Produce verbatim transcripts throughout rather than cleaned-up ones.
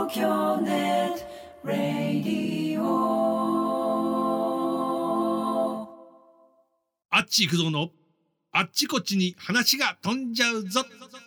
東京ネットラディオ。 あっち行くぞのあっちこっちに話が飛んじゃうぞ。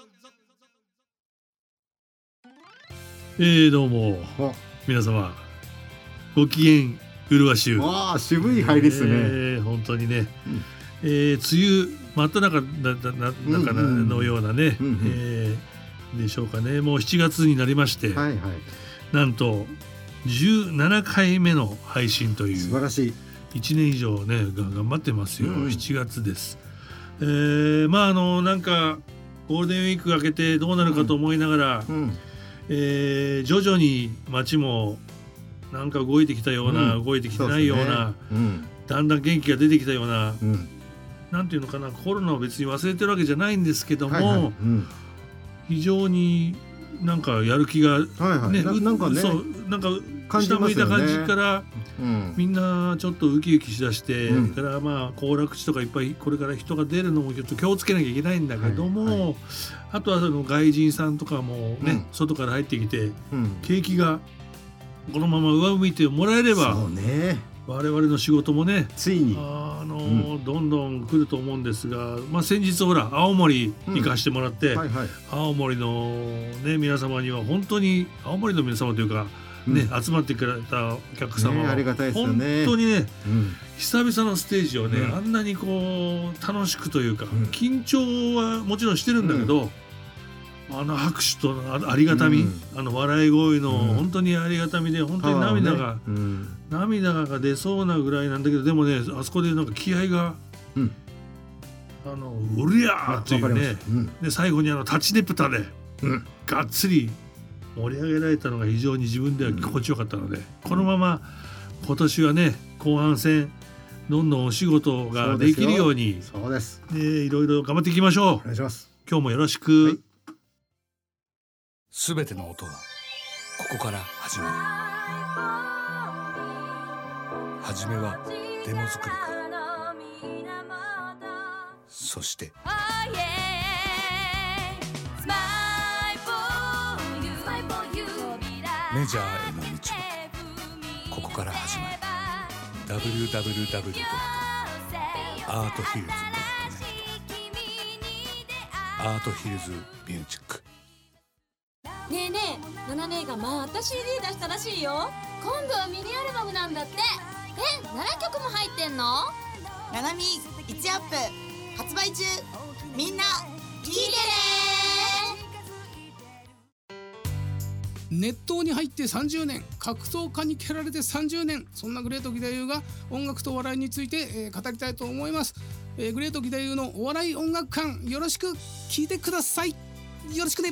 えー、どうも皆様ご機嫌うるわしゅう。 わあ渋い入りですね、 えー、本当にね、うんえー、梅雨真っ只中だだな中のようなね、うんうんえー、でしょうかね。もうしちがつになりまして、はいはい、なんとじゅうななかいめの配信という素晴らしいいちねん以上ねが頑張ってますよ、うん、しちがつです。えー、まああのなんかゴールデンウィーク明けてどうなるかと思いながら、うんうんえー、徐々に街もなんか動いてきたような、うん、動いてきてないような、うねうん、だんだん元気が出てきたような、うん、なんていうのかな、コロナを別に忘れてるわけじゃないんですけども、はいはいうん、非常になんかやる気が、ねはいはい、な, なんかねそうなんか下向いた感じから、うん、みんなちょっとウキウキしだして、うん、それからまあ行楽地とかいっぱいこれから人が出るのもちょっと気をつけなきゃいけないんだけども、はいはい、あとはその外人さんとかもね、うん、外から入ってきて、うん、景気がこのまま上向いてもらえれば、そうね、我々の仕事もねついにあの、うん、どんどん来ると思うんですが、まあ、先日ほら青森行かしてもらって、うんはいはい、青森の、ね、皆様には本当に青森の皆様というか、ねうん、集まってくれたお客様は、ね、ありがたいですよね。本当にね、うん、久々のステージをね、うん、あんなにこう楽しくというか、うん、緊張はもちろんしてるんだけど、うんあの拍手とありがたみ、うん、あの笑い声の本当にありがたみで本当に涙が、ねうん、涙が出そうなぐらいなんだけど、でもねあそこでなんか気合が、うん、あのうりゃーっていうね、うん、で最後にあのタチネプタで、うん、がっつり盛り上げられたのが非常に自分では心地よかったので、うん、このまま今年はね後半戦どんどんお仕事ができるようにそうです、 ね、いろいろ頑張っていきましょう。お願いします。 今日もよろしく、はい。 すべての音はここから始まる。はじめはデモ作りから、そしてメジャーへの道はここから始まる。 ダブリューダブリューダブリュー ドット アートヒルズ ドット ネット アートヒルズミュージック。 ねえねえ、ナナ姉がまた シーディー 出したらしいよ。今度はミニアルバムなんだって。え、ななきょくも入ってんの？ ナナミいちアップ発売中。みんな聞いてね。 熱湯に入ってさんじゅうねん、格闘家に蹴られてさんじゅうねん、そんなグレート義太夫が音楽とお笑いについて、えー、語りたいと思います。えー、グレート義太夫のお笑い音楽館、よろしく聞いてください。よろしくね。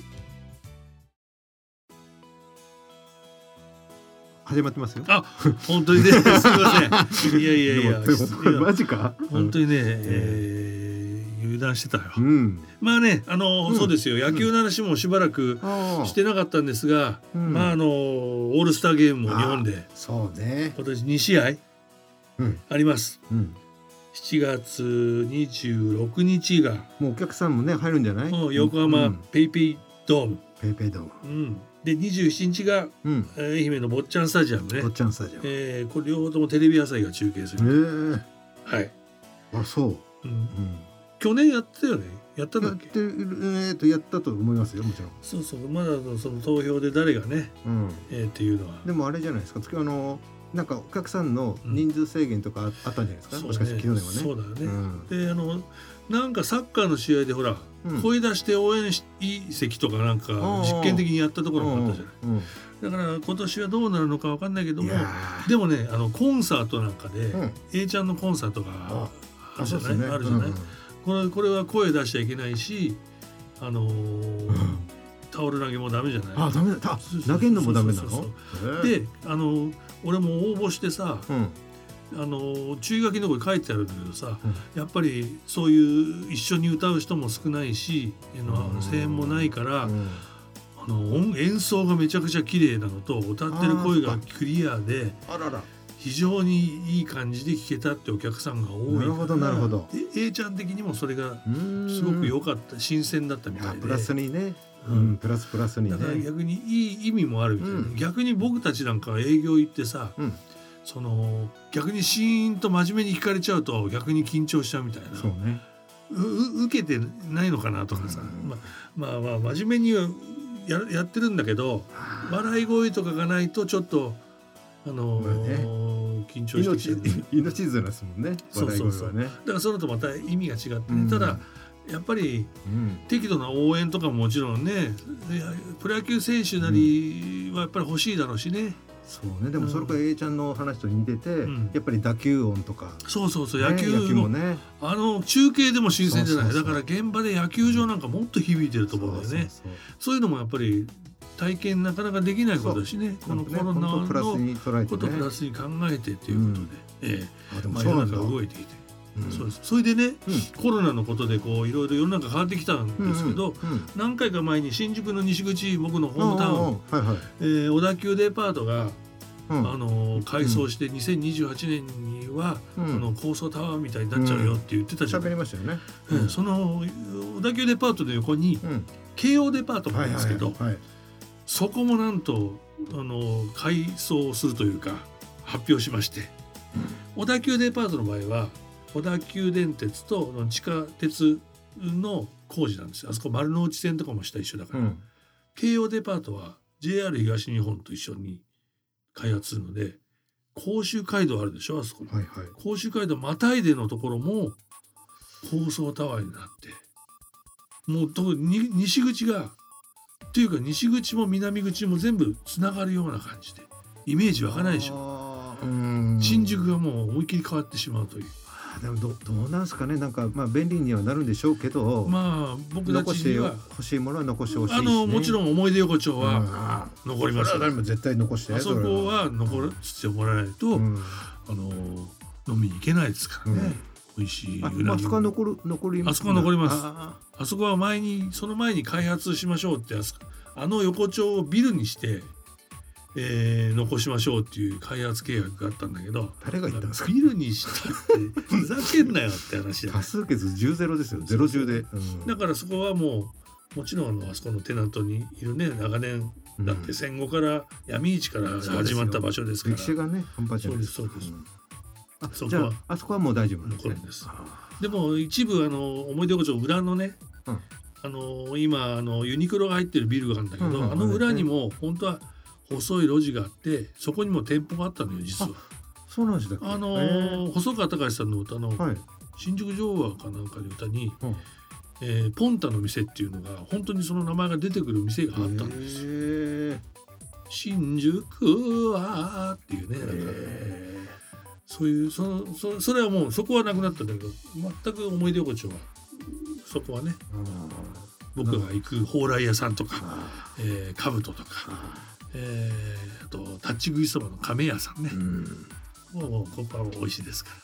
始まってますよ。 あ、本当にね、すみません。いやいやいや、 マジか。 本当にね、えー、油断してたよ。うん、まあね、あの、うん、そうですよ。野球の話もしばらくしてなかったんですが、うん、まああのオールスターゲームも日本で、 そうね。 今年にしあいあります。うん、しちがつにじゅうろくにちがもうお客さんもね入るんじゃない？ 横浜ペイペイドーム。 ペイペイドーム。 うんでにじゅうしちにちが、うん、愛媛の坊ちゃんスタジアムね。 坊ちゃんスタジアム、 えー、これ両方ともテレビ朝日が中継する、えー、はい。 あ、そう、うんうん、 去年やったよね。やったんだっけ？ やって、えー、とやったと思いますよ、もちろん。 そうそう、まだその投票で誰がね、うん、えー、っていうのは。 でもあれじゃないですか、あのなんかお客さんの人数制限とかあったんじゃないですか、うん、もしかして昨日でもね。 そうだよね、うん、であのなんかサッカーの試合でほら、うん、声出して応援席とかなんか実験的にやったところもあったじゃない、うんうん、だから今年はどうなるのか分かんないけども、でもねあのコンサートなんかで、うん、A ちゃんのコンサートがあるじゃない、ね、あるじゃない、うん、これ、これは声出しちゃいけないし、あのーうん、タオル投げもダメじゃない。 あ、ダメだ。投げるのもダメなの？ で、あの俺も応募してさ、うんあの注意書きのとこに書いてあるんだけどさ、うん、やっぱりそういう一緒に歌う人も少ないし、声援もないから、うん、あの演奏がめちゃくちゃ綺麗なのと歌ってる声がクリアであらら非常にいい感じで聴けたってお客さんが多いから、 なるほどなるほど。 で A ちゃん的にもそれがすごく良かった、新鮮だったみたいで、 プラスにね、 うん、プラスプラスにね。 だから逆にいい意味もあるみたいな、うん、逆に僕たちなんか営業行ってさ、うん、その逆にシーンと真面目に聞かれちゃうと逆に緊張しちゃうみたいな。 そうね。 う受けてないのかなとかさ、うん、ま, まあまあ真面目には や, やってるんだけど笑い声とかがないとちょっとあのーまあね、緊張してきちゃう、ね、 命綱ですもんね。 そうそうそう、ね、だからそれとまた意味が違ってね、うん、ただやっぱり適度な応援とかももちろんね、プロ野球選手なりはやっぱり欲しいだろうしね。 そうね、でもそれから A ちゃんの話と似てて、うん、やっぱり打球音とか、 そうそうそう、ね、野球の野球もね、あの中継でも新鮮じゃない。そうそうそう、だから現場で野球場なんかもっと響いてると思うんだよね。そうそうそう、そういうのもやっぱり体験なかなかできないことだしね、このコロナのことをプラスに考えてということで、うん、ええ、でも世の中動いていて、うん、そうです。それでね、うん、コロナのことでこういろいろ世の中変わってきたんですけど、うんうんうん、何回か前に新宿の西口、僕のホームタウン、はいはい、えー、小田急デパートが、うん、あの改装してにせんにじゅうはちねんには、うん、あの高層タワーみたいになっちゃうよって言ってたじゃん。 喋りましたよね。 うん、その小田急デパートの横に、うん、京王デパートがあるんですけど、はいはいはい、そこもなんとあの改装するというか発表しまして、うん、小田急デパートの場合は小田急電鉄と地下鉄の工事なんですよ。あそこ丸の内線とかも下一緒だから、うん、京王デパートは ジェイアール 東日本と一緒に開発するので、甲州街道あるでしょ、あそこ、はいはい、甲州街道またいでのところも高層タワーになって、もうとに西口がというか西口も南口も全部つながるような感じでイメージ湧かないでしょ。うん、新宿がもう思いっきり変わってしまうという。 でも ど, どうなんですかね。なんかまあ便利にはなるんでしょうけど、 まあ僕たちには欲しいものは残してほしいし、ね、 あのもちろん思い出横丁は残ります。 それは誰も絶対残して、 あそこは残らせてもらわないと、うん、あの飲みに行けないですからね。うん、美味しい。 あ、まあ、あそこは残る残りあそこは残ります。あ, あそこは前にその前に開発しましょうってあ, あの横丁をビルにして。えー、残しましょうっていう開発契約があったんだけど、 誰が言ったんですか。 ビルにしたってふざけんなよって話だ。 多数決じゅうゼロですよ。ゼロじゅうで、うん、 だからそこはもうもちろんあのあそこのテナントにいるね、長年だって戦後から闇市から始まった場所ですから、 歴史がね半端じゃないです。 そうですそうです、うん、 あそこはじゃああそこはもう大丈夫なんですね。 残るんです。でも一部あの思い出横丁裏のね、うん、あの今あのユニクロが入ってるビルがあるんだけど、うんうんうん、あの裏にも本当は細い路地があってそこにも店舗があったのよ実は。 そうなんですね。 あのー、細川隆さんの歌の、はい、新宿情話かなんかの歌に、うん、えー、ポンタの店っていうのが本当にその名前が出てくる店があったんですよ。新宿はっていうね、なんかそういう そ, そ, それはもうそこはなくなったんだけど、全く思い出横丁はそこはね、僕が行く蓬莱屋さんとか、えー、兜とか、えー、あと立ち食いそばの亀屋さんね、うん、もうここは美味しいですから。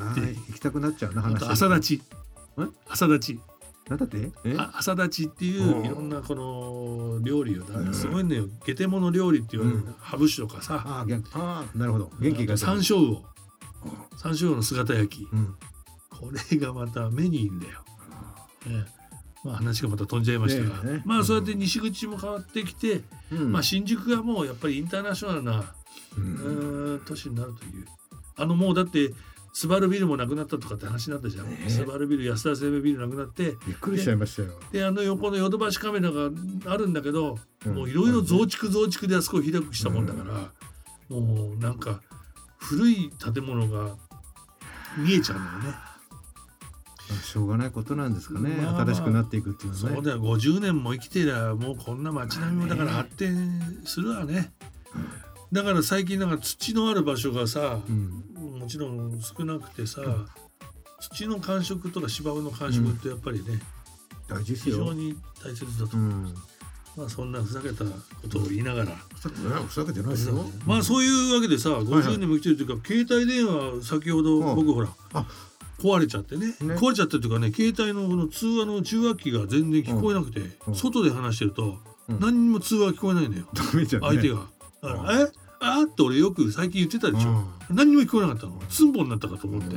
行きたくなっちゃうな話。 朝立ち、朝立ちなんだって朝立ちっていういろんなこの料理をだすごいね、ゲテモノ料理って言われる、うん、ハブ酒とかさ、 ああなるほど、元気が山椒魚山椒魚の姿焼き、うん、これがまた目にいいんだよ、ね。まあ、話がまた飛んじゃいましたが、ね、まあそうやって西口も変わってきて、うん、まあ新宿がもうやっぱりインターナショナルな、うん、都市になるという、あのもうだってスバルビルもなくなったとかって話になったじゃん、ね、スバルビル、安田生命ビルなくなってびっくりしちゃいましたよ。 で、あの横のヨドバシカメラがあるんだけど、うん、もういろいろ増築増築であそこを広くしたもんだから、うん、もうなんか古い建物が見えちゃうんだよね。 しょうがないことなんですかね、まあ、新しくなっていくっていうのはね。 そうだよ、ごじゅうねんも生きてりゃもうこんな街並みもだから発展するわね。だから最近なんか土のある場所がさ、うん、もちろん少なくてさ、うん、土の感触とか芝生の感触ってやっぱりね、 うん、非常に大切だと思います、うん、まあそんなふざけたことを言いながら、 ふざけてないですよ。 まあそういうわけでさ、ごじゅうねんも生きてるというか、はいはい、携帯電話先ほど僕ほら、あ壊れちゃって ね, ね壊れちゃってというかね、携帯 の, この通話の受話器が全然聞こえなくて、うんうん、外で話してると、うん、何にも通話聞こえないんだよ、 ダメじゃんね、 相手が。だからえあーって俺よく最近言ってたでしょ、うん、何にも聞こえなかったの。ツンボになったかと思って、うん、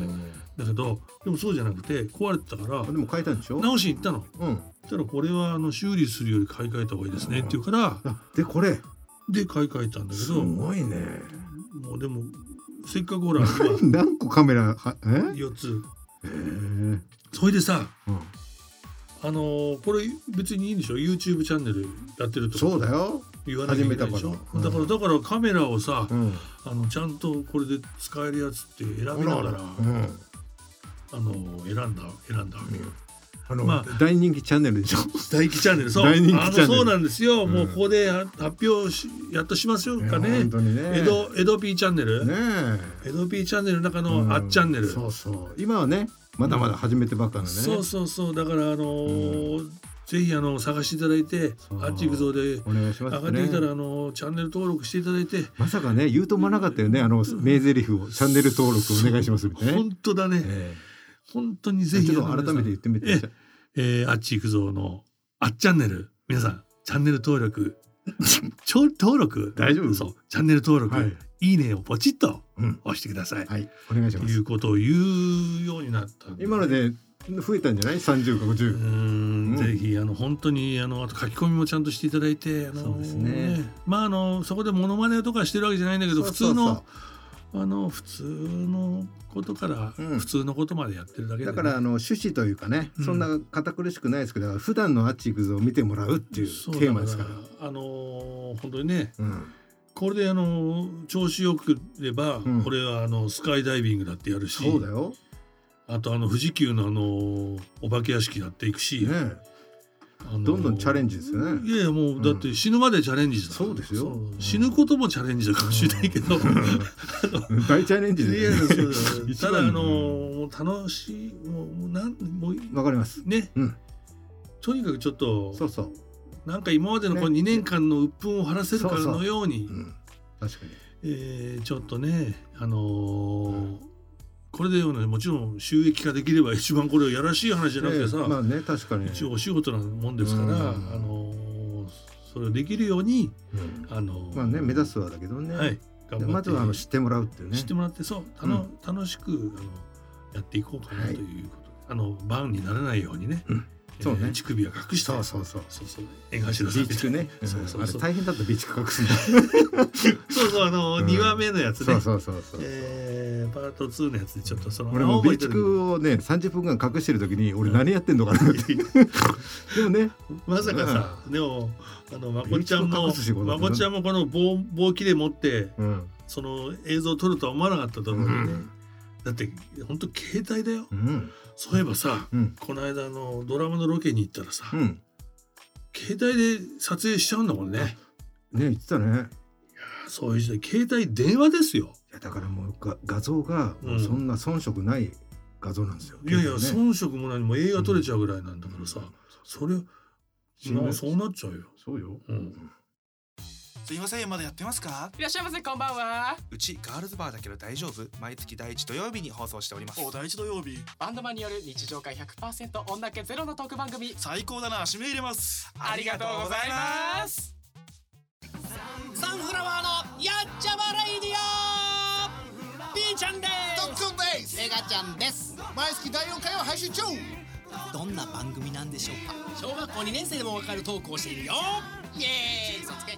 だけどでもそうじゃなくて壊れてたからでも変えたんでしょ。 直しに行ったの。 うん。 そしたらこれはあの修理するより買い替えた方がいいですねって言うからあでこれで買い替えたんだけすどごいね。 もうでもせっかくほら何個カメラはえ？ よっつへえ。 それでさうん。 あのーこれ別にいいんでしょ YouTube チャンネルやってるとかそうだよ。 言わなきゃいけないでしょ始めたからだからだからカメラをさ、 うん。 あのちゃんとこれで使えるやつって選びながら、 うん。 あの選んだ選んだわけよ、 あの、 まあ大人気チャンネルでしょ。 大気チャンネルそう大人気チャンネルあのそうなんですよ、 うんもうここで発表しやっとしましょうかいやね本当にね。 江戸江戸 P チャンネル、 ね江戸 P チャンネルの中え。 のあっチャンネル、 そうそう。今はね、まだまだ始めてばっかのね。 そうそうそうだからあのーぜひあの探していただいてそうあっち行くぞでお願いしますね。 上がってきたらあのチャンネル登録していただいてまさかね言うと思わなかったよね、あの名台詞をチャンネル登録お願いしますみたいなね。 本当だね、 え本当にえぜひちょっと改めて言ってみて。 ええー、あっち行くぞのあっチャンネル皆さんチャンネル登録ちょ登録大丈夫そうチャンネル登録、 はいい、いねをポチッとうん押してください、 はいお願いします。 ということを言うようになったんで今ので増えたんじゃない？三十か五十。 うーんうんぜひあの本当にあのあと書き込みもちゃんとしていただいてあのそうですねまああのそこでモノマネとかしてるわけじゃないんだけど普通のあの普通のことからうん普通のことまでやってるだけで、ねだからあの趣旨というかね、 うんそんな堅苦しくないですけど、普段のあっち行くぞを見てもらうっていうそうテーマですから。 あの本当にねうんこれであの調子よくれば、 うんこれはあのスカイダイビングだってやるしそうだよ。 あとあの富士急のあのお化け屋敷だっていくし、 ねあのどんどんチャレンジですよね。 いやいやもうだって死ぬまでチャレンジだから、 そうですよそううん死ぬこともチャレンジだかもしれないけど、 大チャレンジいやいやでそうだよ一番ただあのもう楽しいもうもうなんもうわかります。 ね、 うんとにかくちょっとそうそう。 なんか今までのこのねにねんかんの鬱憤を晴らせるからのようにうん確かに。 えーちょっとねあのーこれでよねもちろん収益化できれば一番これはやらしい話じゃなくてさ、 ねまあね確かに。 一応お仕事なもんですから、 うんあのーそれをできるように、 うんあのーまあね目指すはだけどね。 はい頑張ってまずはあの知ってもらうっていうね。 知ってもらってそうたの、楽しくあのやっていこうかなということで、あのバンにならないようにね、 うんそうねえー乳首は隠してそうそうそう。 そうそう絵頭さん備蓄ね。 そうそうそうあれ大変だった備蓄隠すの。 そうそうあの、 うんにわめのやつねそうそうそうそう。 えーパートツーのやつでちょっとその俺も備青森と蓄をねさんじゅっぷんかん隠してる時に俺何やってんのかなって。でもね。 まさかさ、でもあのまこちゃんも備蓄隠す仕事だったなまこちゃんもこの棒棒切れ持ってうん。 その映像を撮るとは思わなかったと思うよね、 うんだって本当携帯だよ、 うん。 そういえばさ、 うん。 この間あのドラマのロケに行ったらさ、 うん。 携帯で撮影しちゃうんだもんね。 ね言ってたね。 そういう時代携帯電話ですよ。 いやだからもうが画像がもうそんな遜色ない画像なんですよ。 いやいや、 結構ね遜色も何も映画撮れちゃうぐらいなんだからさ、それ今はそうなっちゃうよ。 そうよ。 うんすいません、まだやってますか？ いらっしゃいませ、こんばんは。 うちガールズバーだけど大丈夫？毎月第一土曜日に放送しております。 お、第一土曜日。バンドマンによる日常会 ひゃくパーセント 女気ゼロのトーク番組。 最高だな、締め入れます。 ありがとうございます。サンフラワーのやっちゃまレイディオ。ピーちゃんです。 トックンです。 エガちゃんです。 毎月だいよんかいを配信中。 どんな番組なんでしょうか。小学校にねん生でもわかるトークをしているよ。イエーイ。嘘つけ。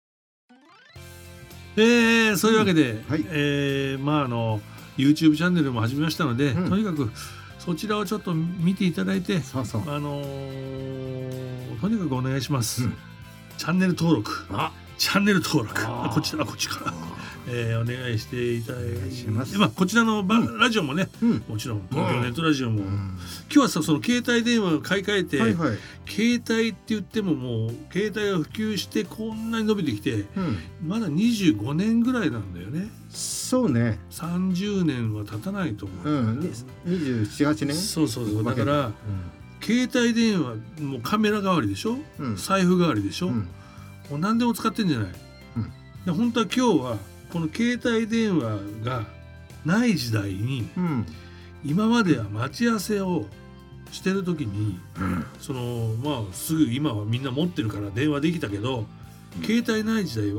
えー、そういうわけで、 はいえーまああの YouTube チャンネルも始めましたので、 うんとにかくそちらをちょっと見ていただいて、 そうそう。 あのーとにかくお願いします。 うんチャンネル登録、 あチャンネル登録、 あーあこっちだ、こっちから、えーお願いしていただいお願いしますて、まあこちらのば、 うんラジオもね、 うん。 もちろん東京ネットラジオも、 うん今日はさその携帯電話を買い替えて、 はいはい。 携帯って言ってももう携帯が普及してこんなに伸びてきてうん。 まだにじゅうごねんぐらいなんだよね。 そうね。 さんじゅうねんは経たないと思う。 うん。に二十七八年。 そうそうそうだお化けからうん。 携帯電話もうカメラ代わりでしょ、 うん。 財布代わりでしょ、 うん。 もう何でも使ってんじゃない、 うんで本当は今日はこの携帯電話がない時代にうん。 今までは待ち合わせをしてる時にそのまあすぐ今はみんな持ってるから電話できたけど、 うん携帯ない時代は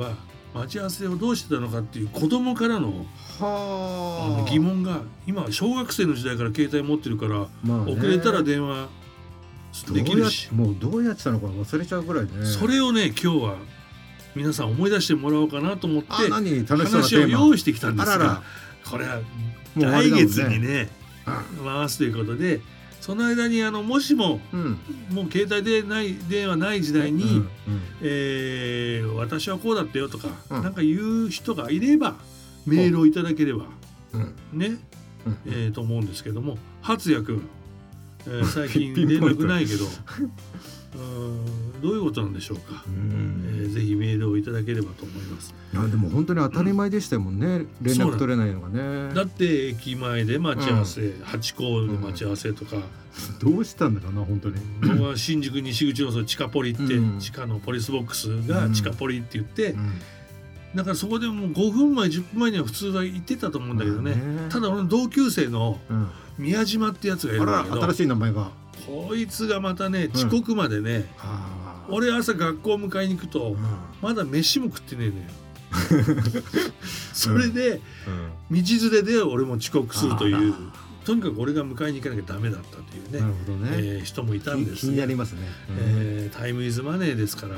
待ち合わせをどうしてたのかっていう子供からのはあの疑問が、今小学生の時代から携帯持ってるから、まあね、遅れたら電話できるし、 もうどうやってたのか忘れちゃうぐらいね。 それをね今日は皆さん思い出してもらおうかなと思って話を用意してきたんですが、あららこれは来月にね回すということで、その間にあのもしも、うん、もう携帯でない電話ない時代に、うんうん、えー、私はこうだったよとか、うん、なんか言う人がいればメールをいただければ、うん、ね、うん、えー、と思うんですけども、初也くん、えー、最近連絡ないけどどういうことなんでしょうか。うん、えー、ぜひメールをいただければと思います。 いやでも本当に当たり前でしたもんね、うん、連絡取れないのがね。 だって駅前で待ち合わせ、うん、ハチ公で待ち合わせとか、 うん、どうしたんだろうな本当に。 僕は新宿西口の地下ポリって、うん、地下のポリスボックスが地下ポリって言って、うんうん、だからそこでもうごふんまえじゅっぷんまえには普通は行ってたと思うんだけどね、うん、ただ俺の同級生の宮島ってやつがいるんだけど、 あら新しい名前が、 こいつがまたね遅刻までね、うん、俺朝学校迎えに行くと、うん、まだ飯も食ってねえのよそれで、うん、道連れで俺も遅刻するという、とにかく俺が迎えに行かなきゃダメだったというね、 なるほどね、 えー、人もいたんです。 気になりますね、 うん、えー、タイムイズマネーですから、うん、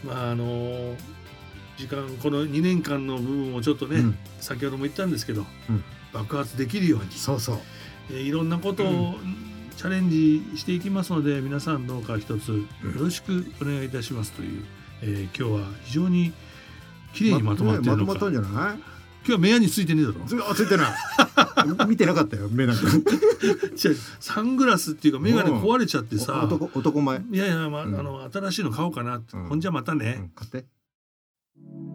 まああのー、時間このにねんかんの部分をちょっとね、うん、先ほども言ったんですけど、うん、爆発できるように、 そうそう、 えー、いろんなことを、うん、チャレンジしていきますので、皆さんどうか一つよろしくお願いいたしますという、えー、今日は非常に綺麗にまとまってるのか、 まとまったんじゃない？ 今日は目やについてねえだろ。 ついてない見てなかったよ目なんかサングラスっていうか眼鏡壊れちゃってさ、 男、男前、 いやいや、まあ、うん、あの新しいの買おうかな、うん、ほんじゃまたね、 うん、買って。